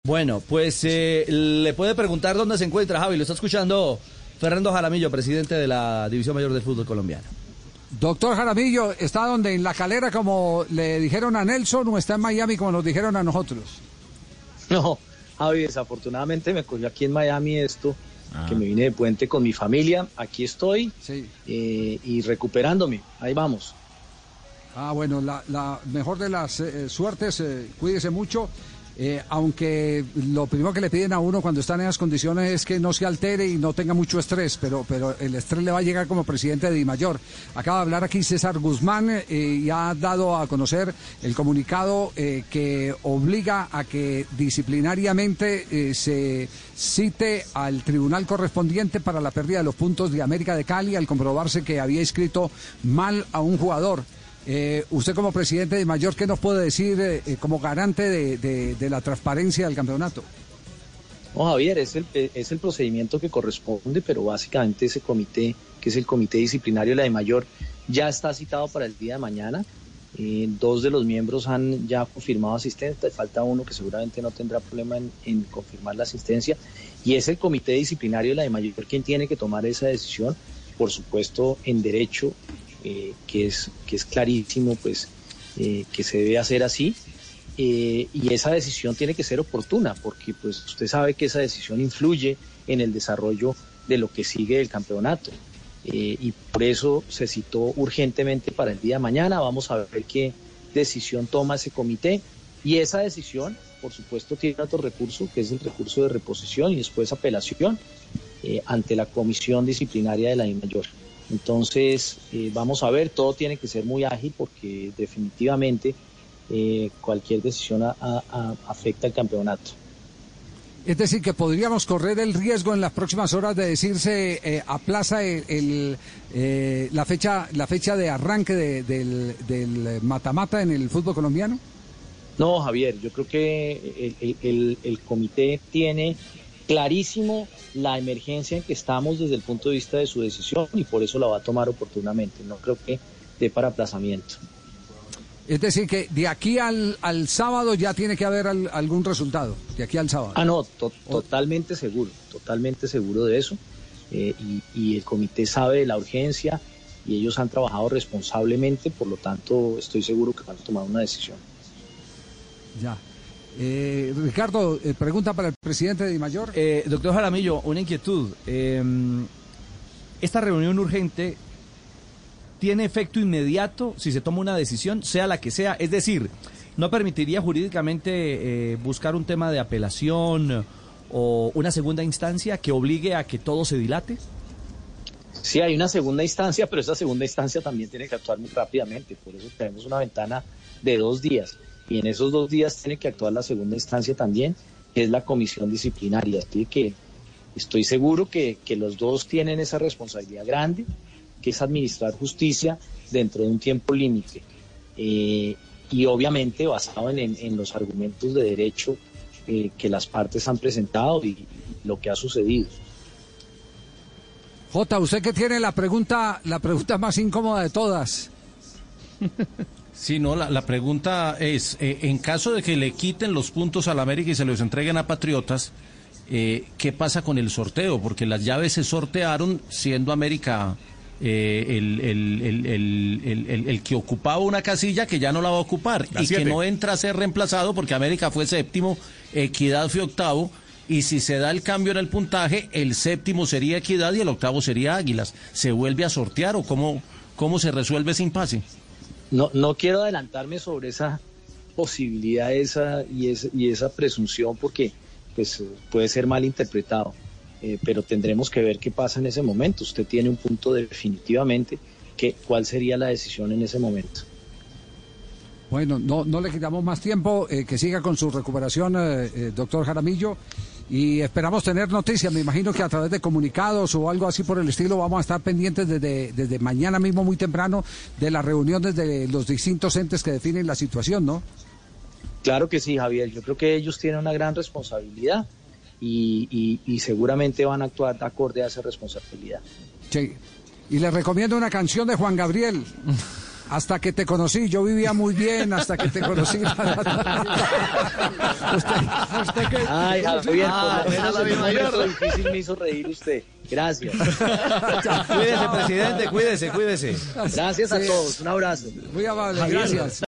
Bueno, pues le puede preguntar dónde se encuentra, Javi. Lo está escuchando Fernando Jaramillo, presidente de la División Mayor del Fútbol Colombiano. Doctor Jaramillo, ¿está donde? ¿En La Calera como le dijeron a Nelson o está en Miami como nos dijeron a nosotros? No, Javi, desafortunadamente me cogió aquí en Miami esto, que me vine de puente con mi familia. Aquí estoy, sí. Y recuperándome. Ahí vamos. Bueno, la mejor de las suertes, cuídese mucho. Aunque lo primero que le piden a uno cuando está en esas condiciones es que no se altere y no tenga mucho estrés, pero el estrés le va a llegar como presidente de DIMAYOR. Acaba de hablar aquí César Guzmán y ha dado a conocer el comunicado que obliga a que disciplinariamente se cite al tribunal correspondiente para la pérdida de los puntos de América de Cali al comprobarse que había inscrito mal a un jugador. Usted como presidente de DIMAYOR, ¿qué nos puede decir como garante de la transparencia del campeonato? No, Javier, es el procedimiento que corresponde, pero básicamente ese comité, que es el comité disciplinario de la DIMAYOR, ya está citado para el día de mañana. 2 de los miembros han ya confirmado asistencia, falta uno que seguramente no tendrá problema en confirmar la asistencia, y es el comité disciplinario de la DIMAYOR quien tiene que tomar esa decisión, por supuesto en derecho, que es clarísimo, pues que se debe hacer así, y esa decisión tiene que ser oportuna, porque pues usted sabe que esa decisión influye en el desarrollo de lo que sigue del campeonato, y por eso se citó urgentemente para el día de mañana. Vamos a ver qué decisión toma ese comité, y esa decisión, por supuesto, tiene otro recurso, que es el recurso de reposición y después apelación ante la comisión disciplinaria de la DIMAYOR. Entonces, vamos a ver, todo tiene que ser muy ágil porque definitivamente cualquier decisión afecta al campeonato. Es decir, que podríamos correr el riesgo en las próximas horas de decirse aplaza la fecha de arranque del mata-mata en el fútbol colombiano. No, Javier, yo creo que el comité tiene clarísimo la emergencia en que estamos desde el punto de vista de su decisión y por eso la va a tomar oportunamente. No creo que dé para aplazamiento. Es decir, que de aquí al sábado ya tiene que haber algún resultado, de aquí al sábado. No, totalmente seguro de eso. Y el comité sabe de la urgencia y ellos han trabajado responsablemente, por lo tanto estoy seguro que van a tomar una decisión. Ya. Ricardo, pregunta para el presidente de DIMAYOR. Doctor Jaramillo, una inquietud. Esta reunión urgente tiene efecto inmediato si se toma una decisión, sea la que sea. Es decir, ¿no permitiría jurídicamente buscar un tema de apelación o una segunda instancia que obligue a que todo se dilate? Sí, hay una segunda instancia, pero esa segunda instancia también tiene que actuar muy rápidamente. Por eso tenemos una ventana de 2 días. Y en esos 2 días tiene que actuar la segunda instancia también, que es la comisión disciplinaria. Así que estoy seguro que los dos tienen esa responsabilidad grande, que es administrar justicia dentro de un tiempo límite. Y obviamente basado en los argumentos de derecho que las partes han presentado y lo que ha sucedido. Jota, usted que tiene la pregunta más incómoda de todas. Sí, no, la pregunta es, en caso de que le quiten los puntos a la América y se los entreguen a Patriotas, ¿qué pasa con el sorteo? Porque las llaves se sortearon siendo América el que ocupaba una casilla que ya no la va a ocupar y que no entra a ser reemplazado porque América fue 7º, Equidad fue 8º, y si se da el cambio en el puntaje, el 7º sería Equidad y el 8º sería Águilas. ¿Se vuelve a sortear o cómo se resuelve ese impasse? No quiero adelantarme sobre esa posibilidad y esa presunción porque pues puede ser mal interpretado, pero tendremos que ver qué pasa en ese momento. Usted tiene un punto definitivamente, ¿cuál sería la decisión en ese momento? Bueno, no le quitamos más tiempo, que siga con su recuperación, doctor Jaramillo, y esperamos tener noticias. Me imagino que a través de comunicados o algo así por el estilo vamos a estar pendientes desde mañana mismo muy temprano de la reunión desde los distintos entes que definen la situación, ¿no? Claro que sí, Javier. Yo creo que ellos tienen una gran responsabilidad y seguramente van a actuar acorde a esa responsabilidad. Sí. Y les recomiendo una canción de Juan Gabriel. Hasta que te conocí, yo vivía muy bien hasta que te conocí. Ay, Javier, por lo menos en un momento difícil me hizo reír usted. Gracias. Cuídese, presidente, cuídese. Gracias a todos, un abrazo. Muy amable, gracias.